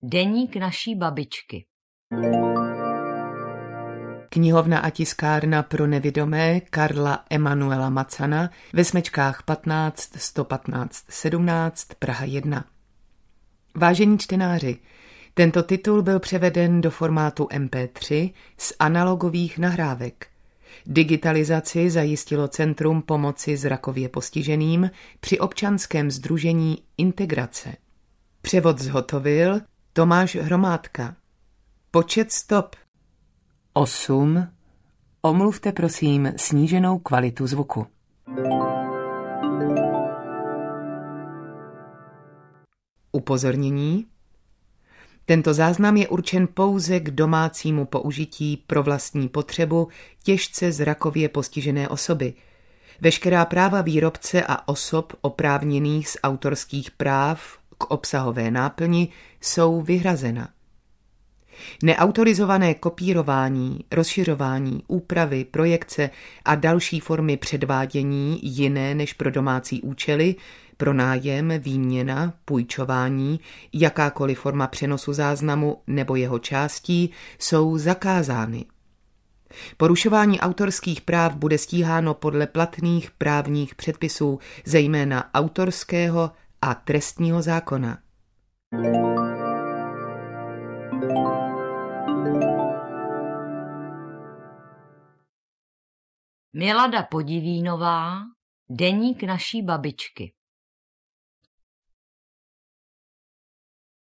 Deník naší babičky. Knihovna a tiskárna pro nevidomé Karla Emanuela Macana ve Smečkách 15 115 17 Praha 1. Vážení čtenáři, tento titul byl převeden do formátu MP3 z analogových nahrávek. Digitalizaci zajistilo Centrum pomoci zrakově postiženým při občanském sdružení Integrace. Převod zhotovil Tomáš Hromádka. Počet stop 8. Omluvte prosím sníženou kvalitu zvuku. Upozornění. Tento záznam je určen pouze k domácímu použití pro vlastní potřebu těžce zrakově postižené osoby. Veškerá práva výrobce a osob oprávněných z autorských práv k obsahové náplni jsou vyhrazena. Neautorizované kopírování, rozšiřování, úpravy, projekce a další formy předvádění jiné než pro domácí účely, pronájem, výměna, půjčování, jakákoliv forma přenosu záznamu nebo jeho částí jsou zakázány. Porušování autorských práv bude stíháno podle platných právních předpisů, zejména autorského a trestního zákona. Milada Podivínová, Deník naší babičky.